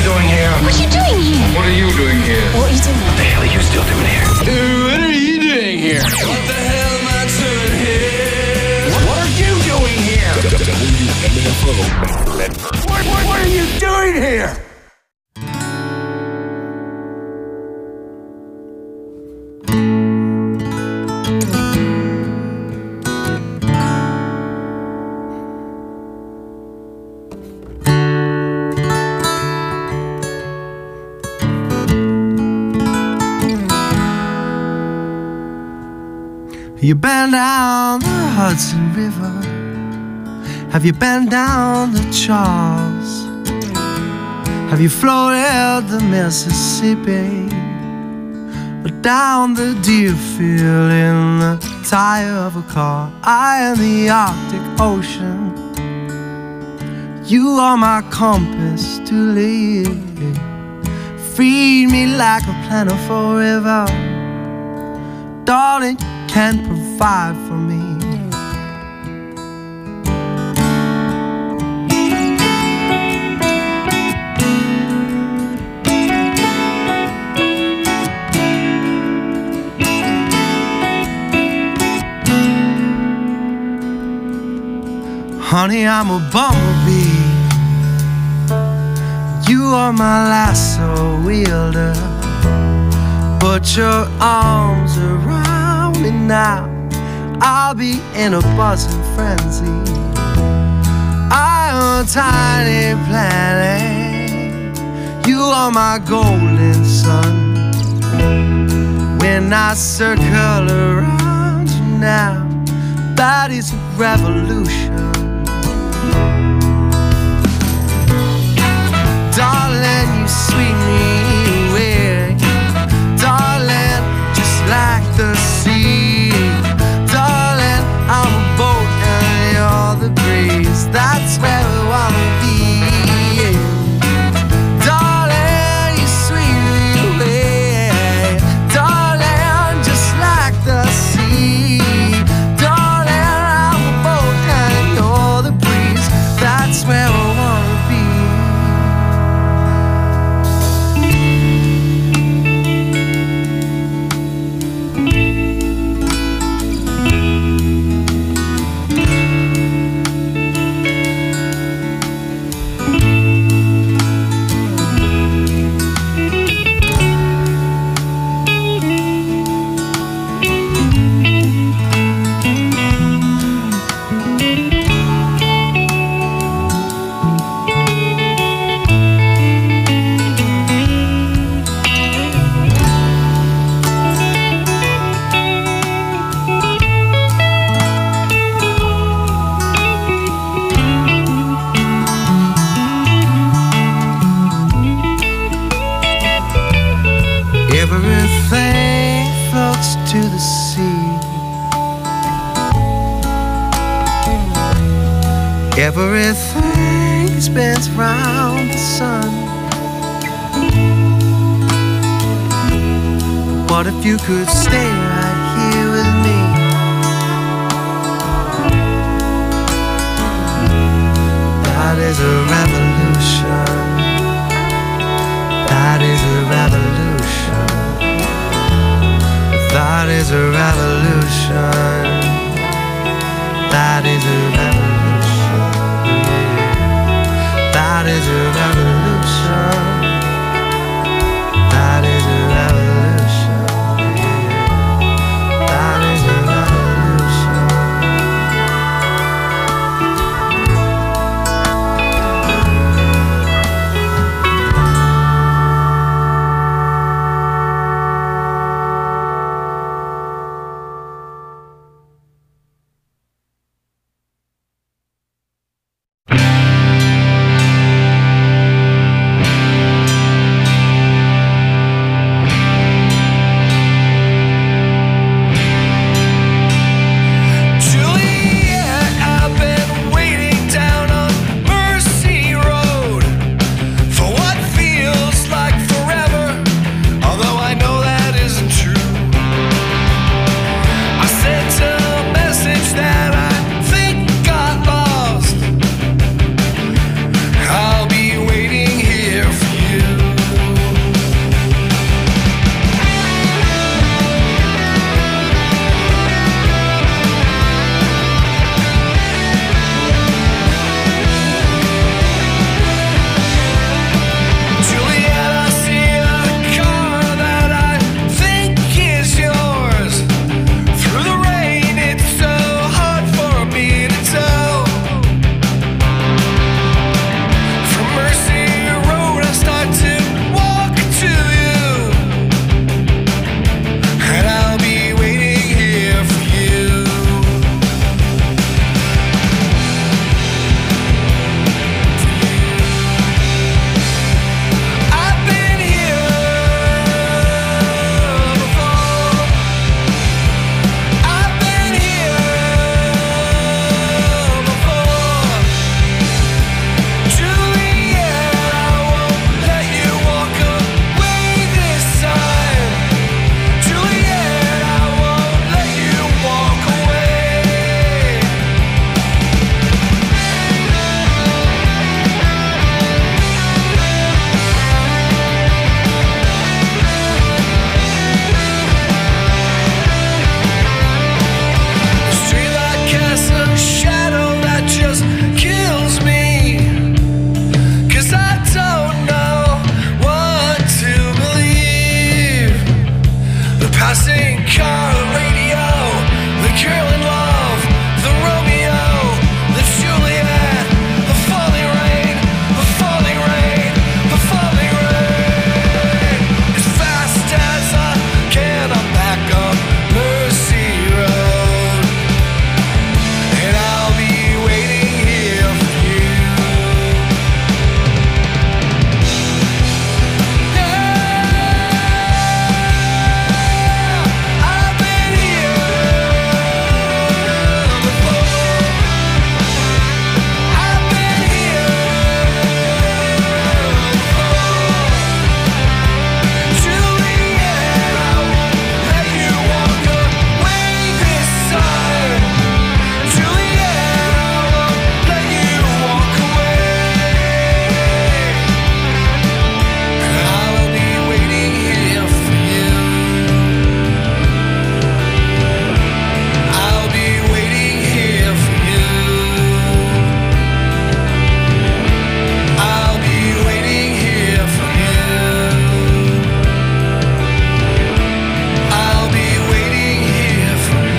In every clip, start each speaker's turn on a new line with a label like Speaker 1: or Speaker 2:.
Speaker 1: you doing here?
Speaker 2: What are you doing here?
Speaker 1: What are you doing here?
Speaker 2: What are you doing
Speaker 1: What the hell are you still doing here?
Speaker 3: What are you doing here?
Speaker 4: What the hell am I doing here?
Speaker 1: What are you doing here?
Speaker 3: What are you doing here?
Speaker 5: You been down the Hudson River? Have you been down the Charles? Have you floated the Mississippi? Or down the Deerfield in the tire of a car? I am the Arctic Ocean. You are my compass to live. Feed me like a plentiful river. Darling, can provide for me. Honey, I'm a bumblebee. You are my lasso wielder. Put your arms around me now. I'll be in a buzzing frenzy. I am a tiny planet. You are my golden sun. When I circle around you now, that is a revolution. Darling, you sweet me away. Darling, just like the sea. Darling, I'm a boat and you're the breeze. That's where we wanna be. Darling, you sweet me away. Darling, just like the sea. Darling, I'm a boat and you're the breeze. That's where we wanna be. Everything floats to the sea. Everything spins round the sun. What if you could stay right here with me? That is a revolution. That is a revolution. That is a revolution. That is a revolution. That is a revolution. That is a revolution.
Speaker 4: a shadow that just kills me. 'Cause I don't know what to believe. The passing car radio, the girl in love, the Romeo, the Juliet, the falling rain, the falling rain, the falling rain. As fast as I can, I'm back on Mercy Road, and I'll be waiting here for you. I've been here before. I've been here before. Juliet, I won't let you walk away this time. Juliet, I won't let you walk away. I'll be waiting here for you. I'll be waiting here for you. I'll be waiting here for you. I'll be waiting here for you.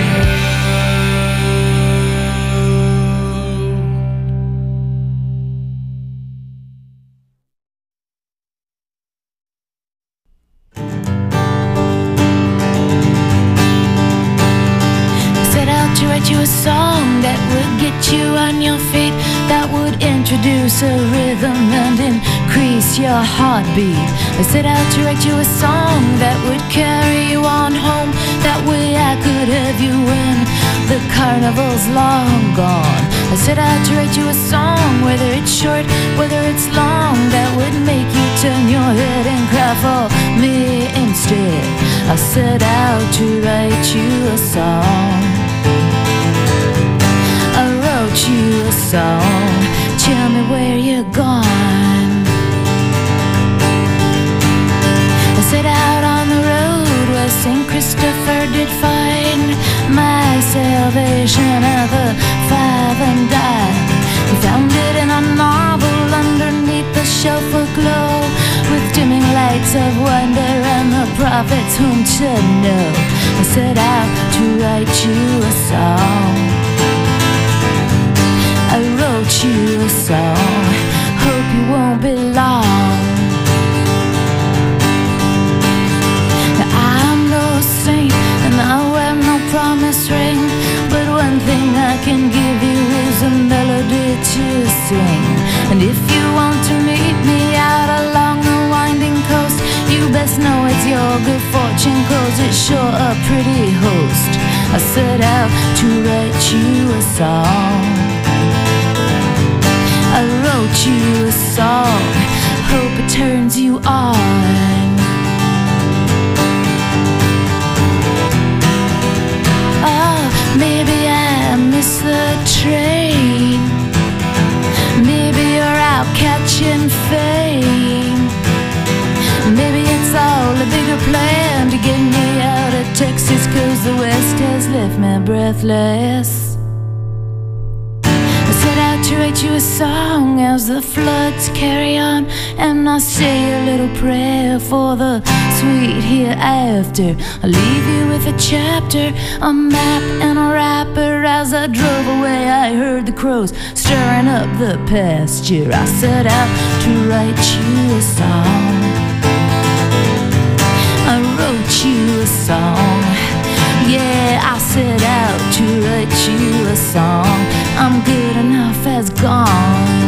Speaker 2: Set out to write you a song that would get you on your feet, that would introduce a rhythm and increase your heartbeat. I set out to write you a song that would carry you on home. That way I could have you when the carnival's long gone. I set out to write you a song, whether it's short, whether it's long, that would make you turn your head and cry for me instead. I set out to write you a song. I wrote you a song. Tell me where you're gone. I set out on the road where St. Christopher did find my salvation at the 5 and dime. He found it in a novel underneath the shelf aglow, with dimming lights of wonder and the prophets whom to know. I set out to write you a song. I wrote you a song. Hope you won't be long. Now I'm no saint and I wear no promise ring, but one thing I can give you is a melody to sing. And if you want to meet me out along the winding coast, you best know it's your good fortune, 'cause it's sure a pretty host. I set out to write you a song. I wrote you a song. Hope it turns you on. Oh, maybe I missed the train. Maybe you're out catching fame. Maybe it's all a bigger plan to get me out of Texas, 'cause the West has left me breathless. I set out to write you a song as the floods carry on, and I say a little prayer for the sweet hereafter. I leave you with a chapter, a map and a wrapper. As I drove away I heard the crows stirring up the pasture. I set out to write you a song. I wrote you a song. Yeah, I set out to write you a song. I'm good enough as gone.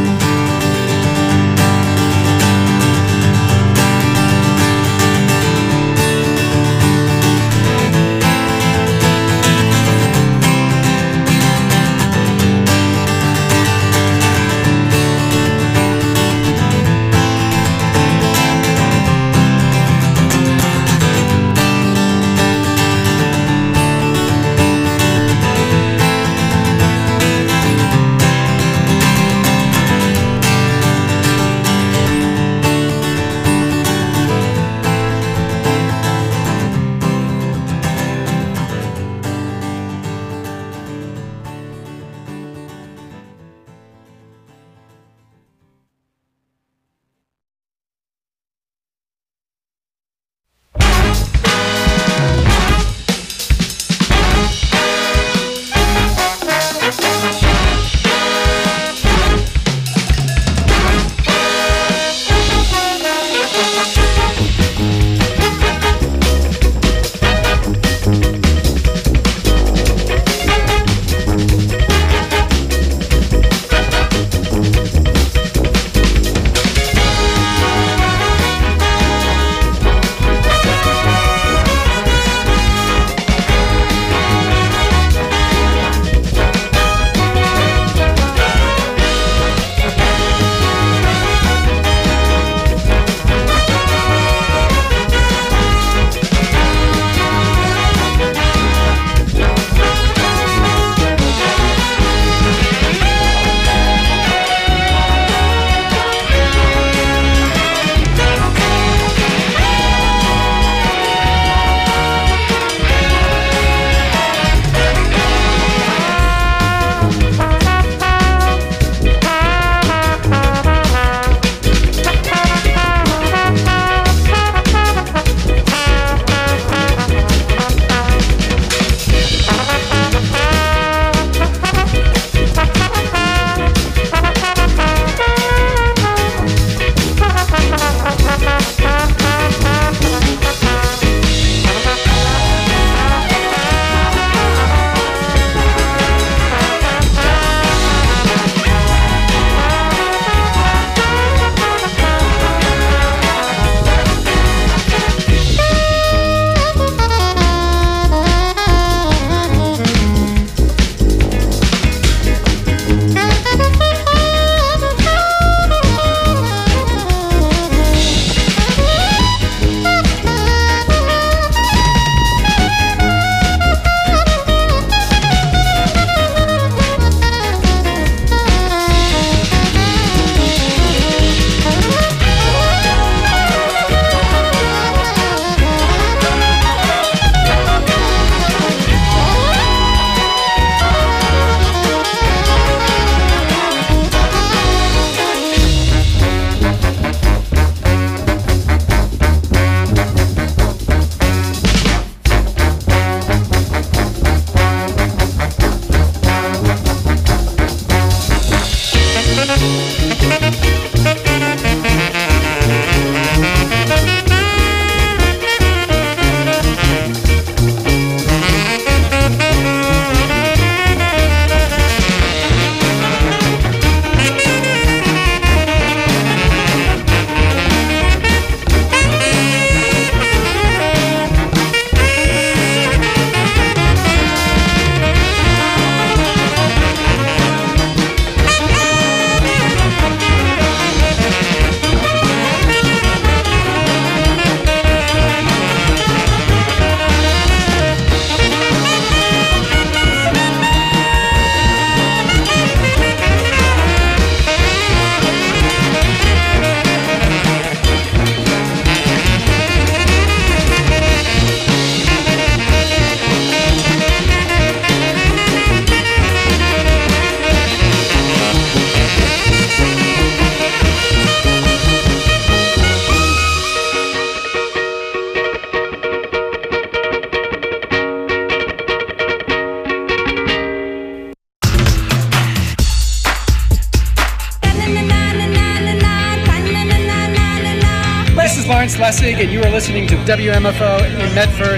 Speaker 6: Lawrence Lessig, and you are listening to WMFO in Medford,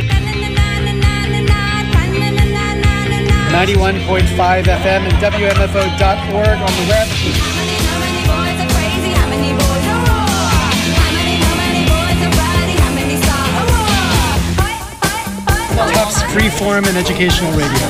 Speaker 6: 91.5 FM and WMFO.org on the web. Tufts Freeform and Educational Radio.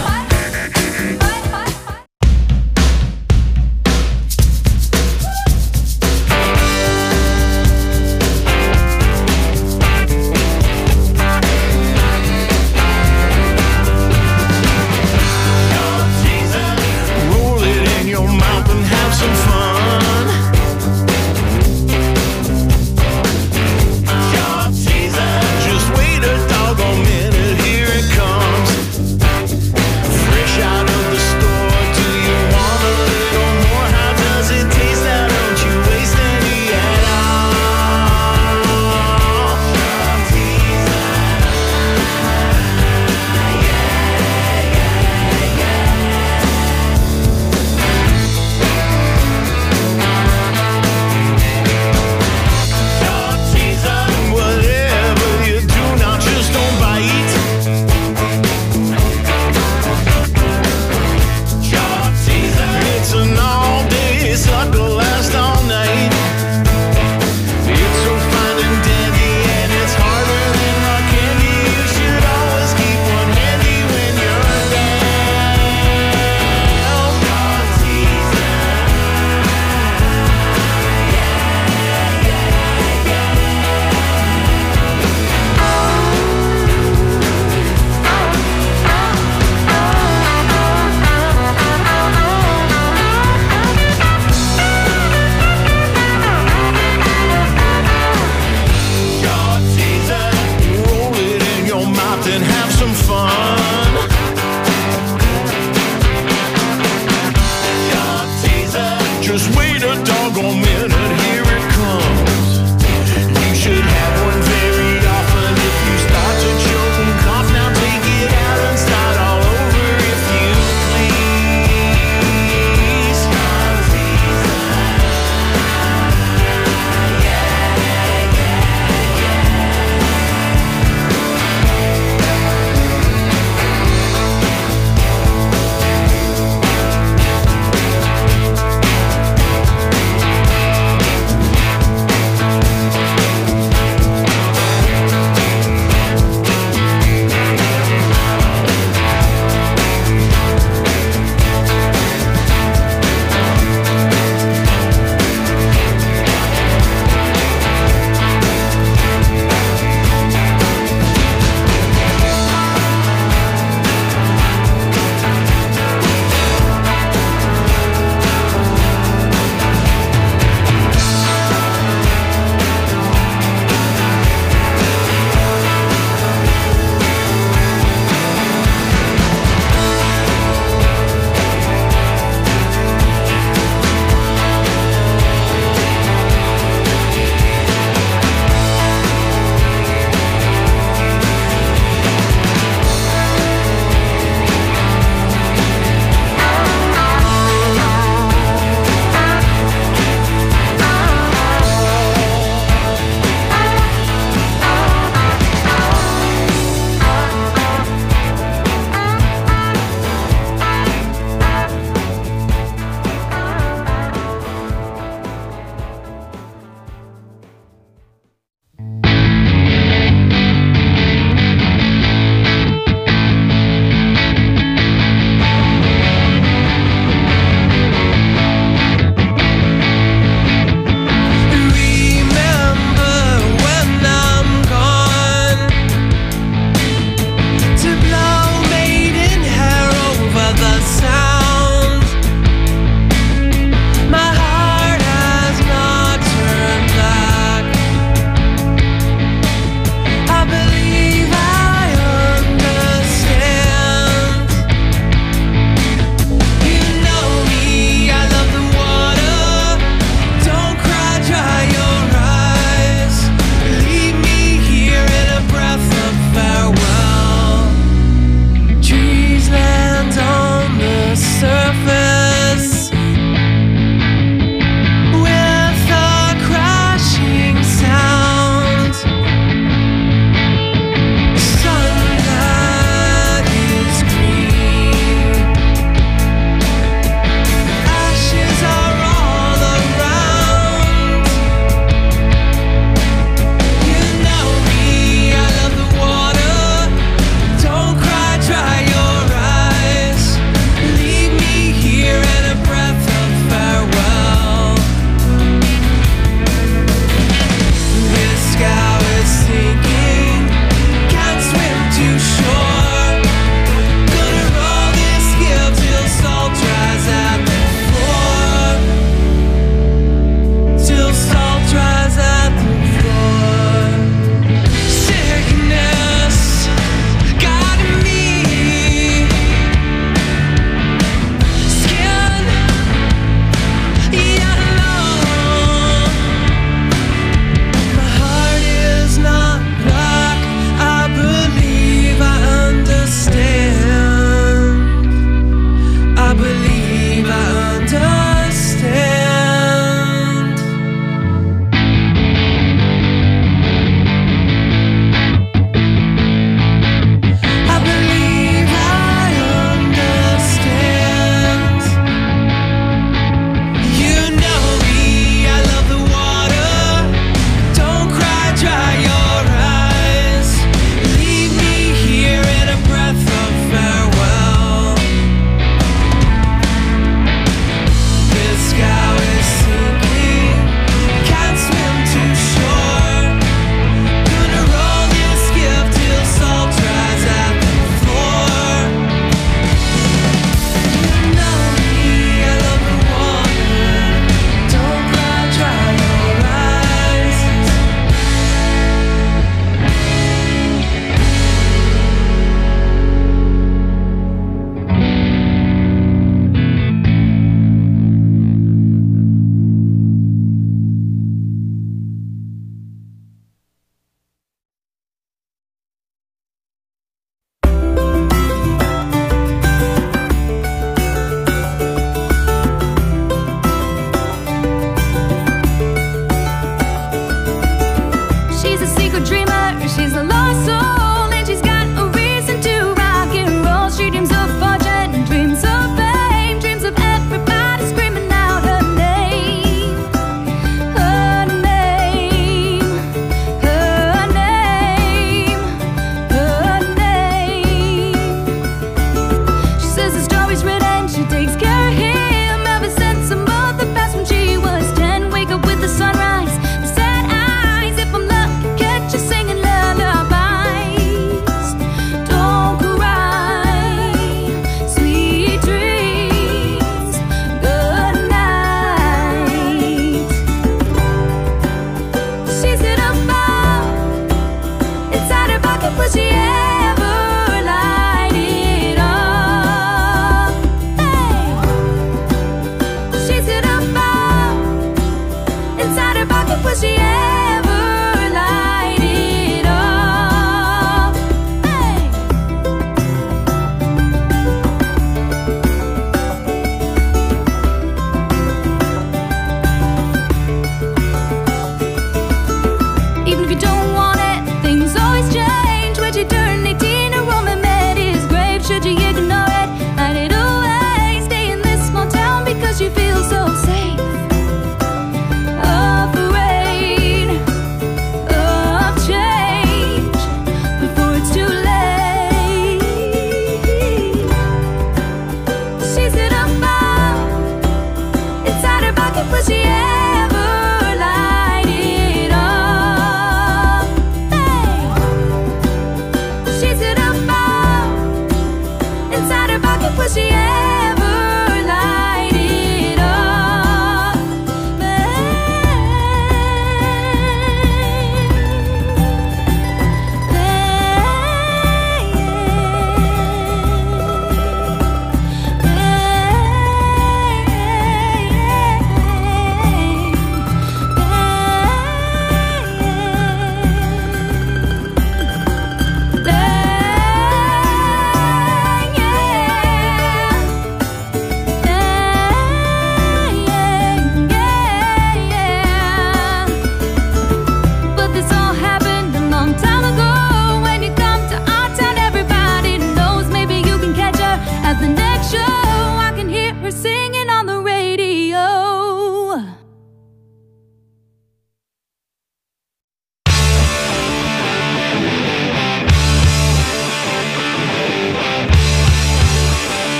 Speaker 2: pocket, would she ever light it up? Hey, she's in a ball inside her pocket, would she ever light it up?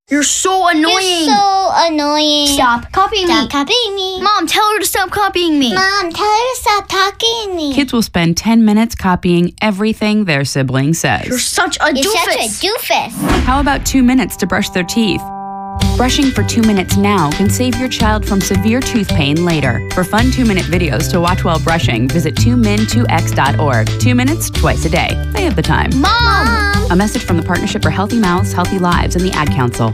Speaker 7: You're so annoying.
Speaker 8: You're so annoying.
Speaker 7: Stop copying me.
Speaker 8: Stop copying me.
Speaker 7: Mom, tell her to stop copying me.
Speaker 8: Mom, tell her to stop talking to me.
Speaker 9: Kids will spend 10 minutes copying everything their sibling says.
Speaker 7: You're such a
Speaker 8: You're
Speaker 7: doofus.
Speaker 8: such a doofus.
Speaker 9: How about 2 minutes to brush their teeth? Brushing for 2 minutes now can save your child from severe tooth pain later. For fun 2-minute videos to watch while brushing, visit 2min2x.org. 2 minutes, twice a day. They have the time.
Speaker 8: Mom!
Speaker 9: A message from the Partnership for Healthy Mouths, Healthy Lives, and the Ad Council.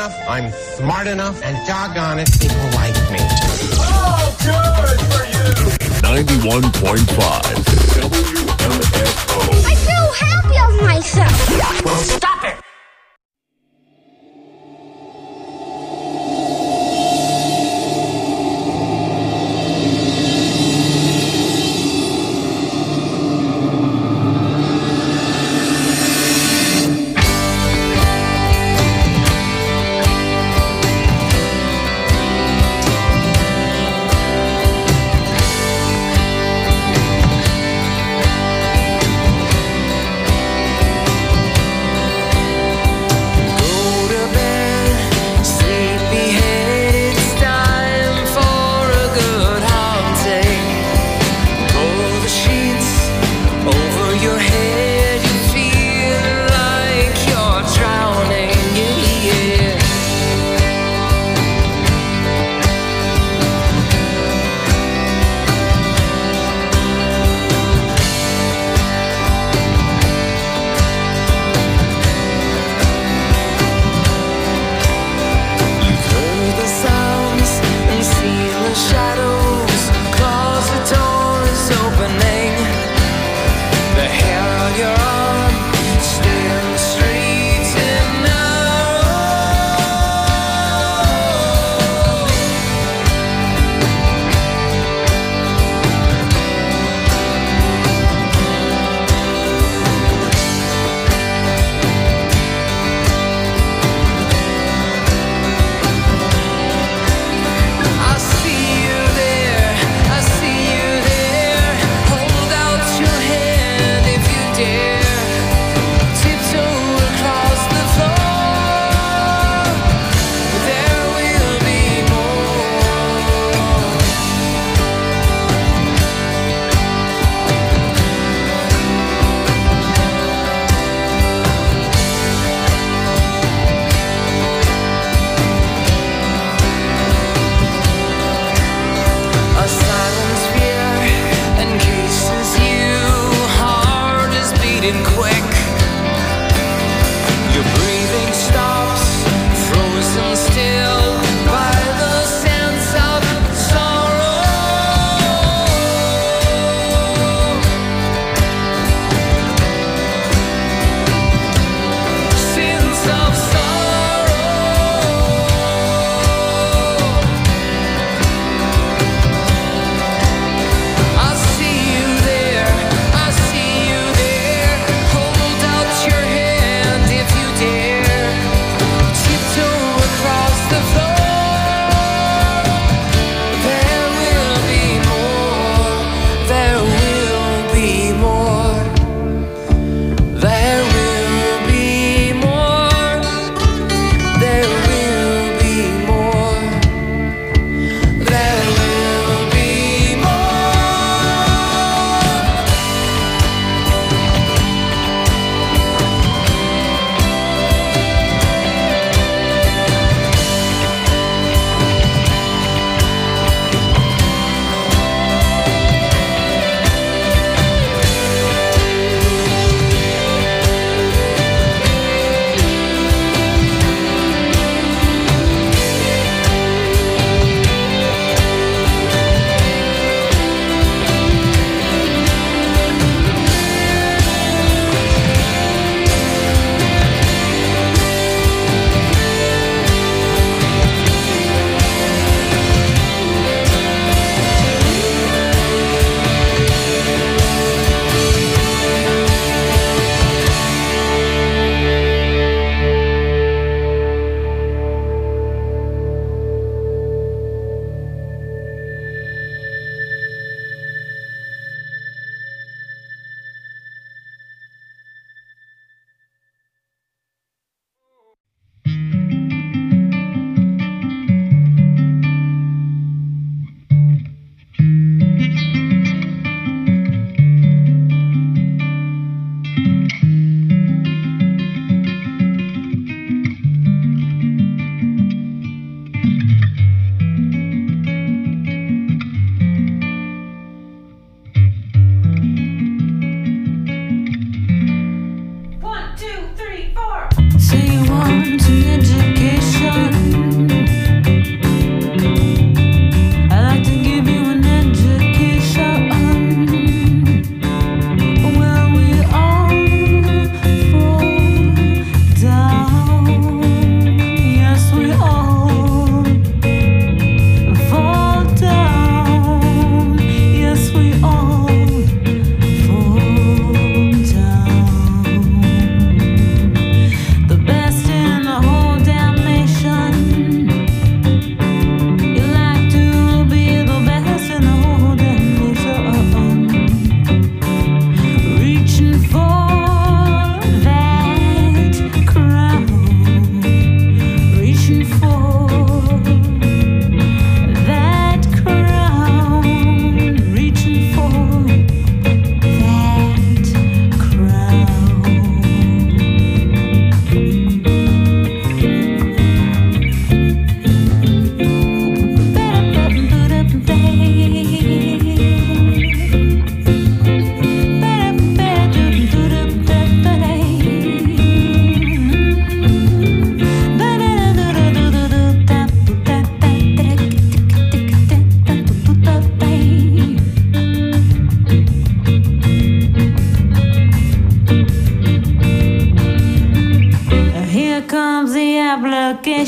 Speaker 10: enough, I'm smart enough, and doggone it, people like me.
Speaker 3: Oh, good for you.
Speaker 11: 91.5 WMFO.
Speaker 8: I feel happy of myself.
Speaker 3: Well, stop it.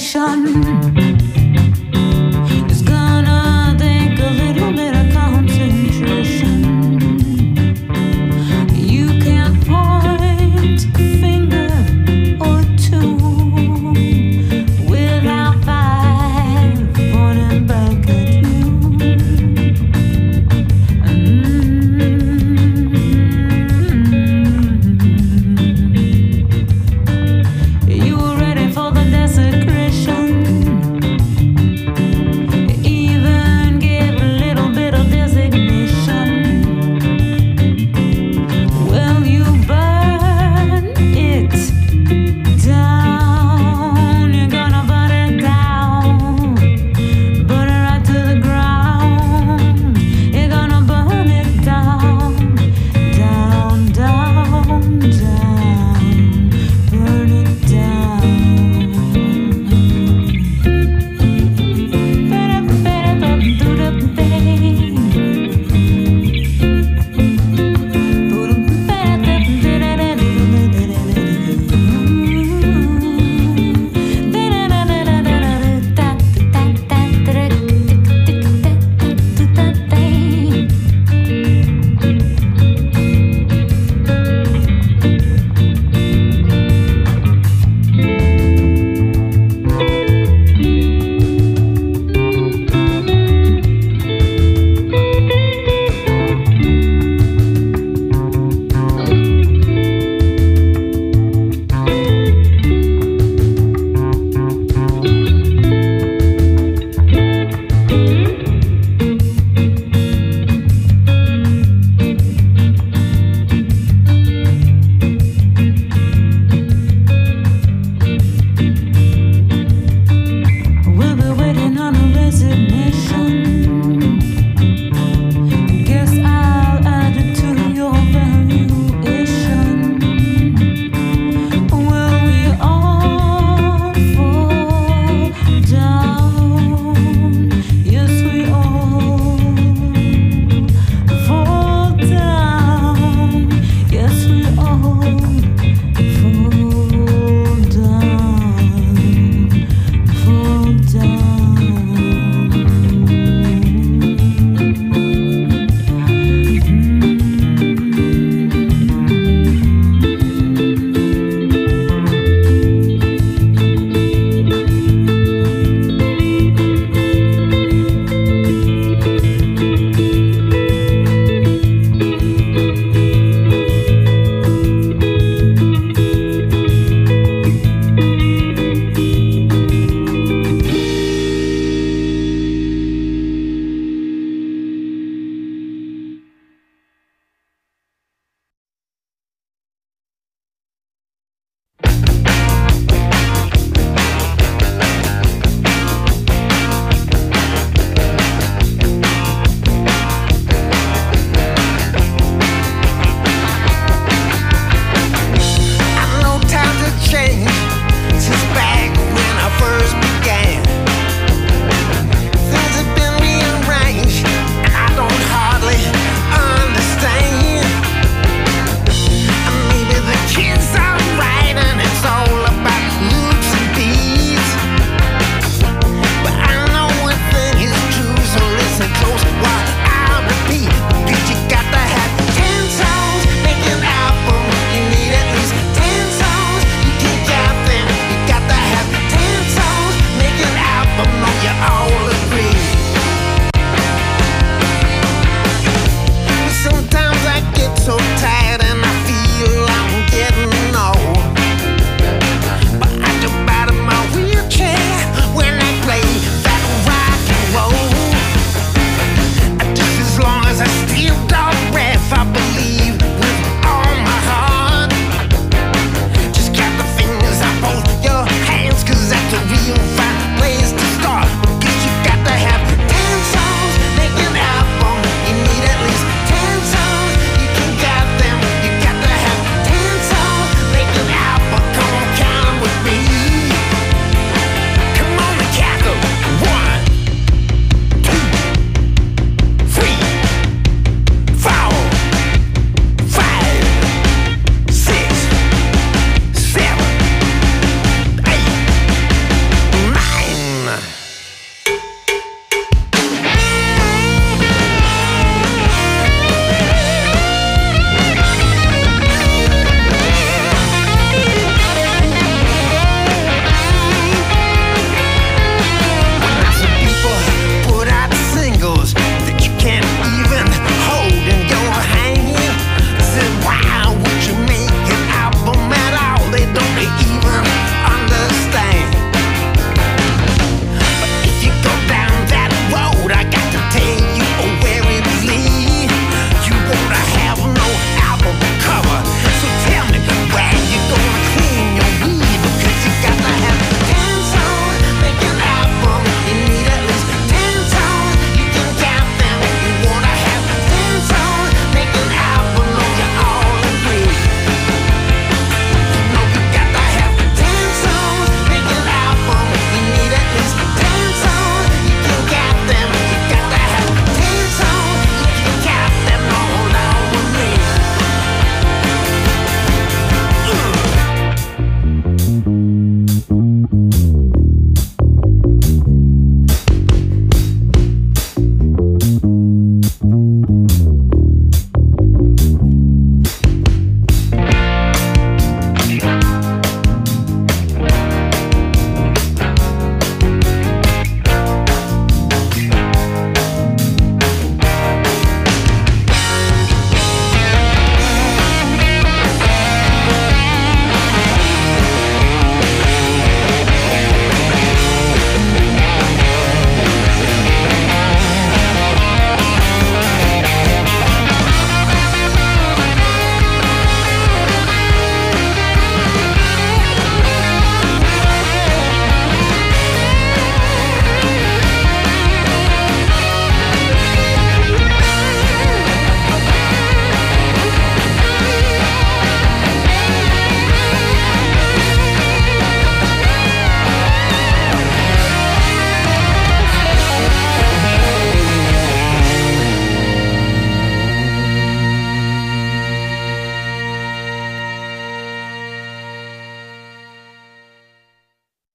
Speaker 2: situation. It's gonna take a little bit of concentration. You can't point a finger or two without five pointing back at you. You were ready for the desecration.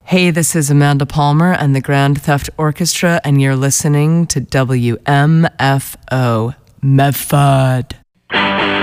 Speaker 12: Hey, this is Amanda Palmer and the Grand Theft Orchestra, and you're listening to WMFO Medford.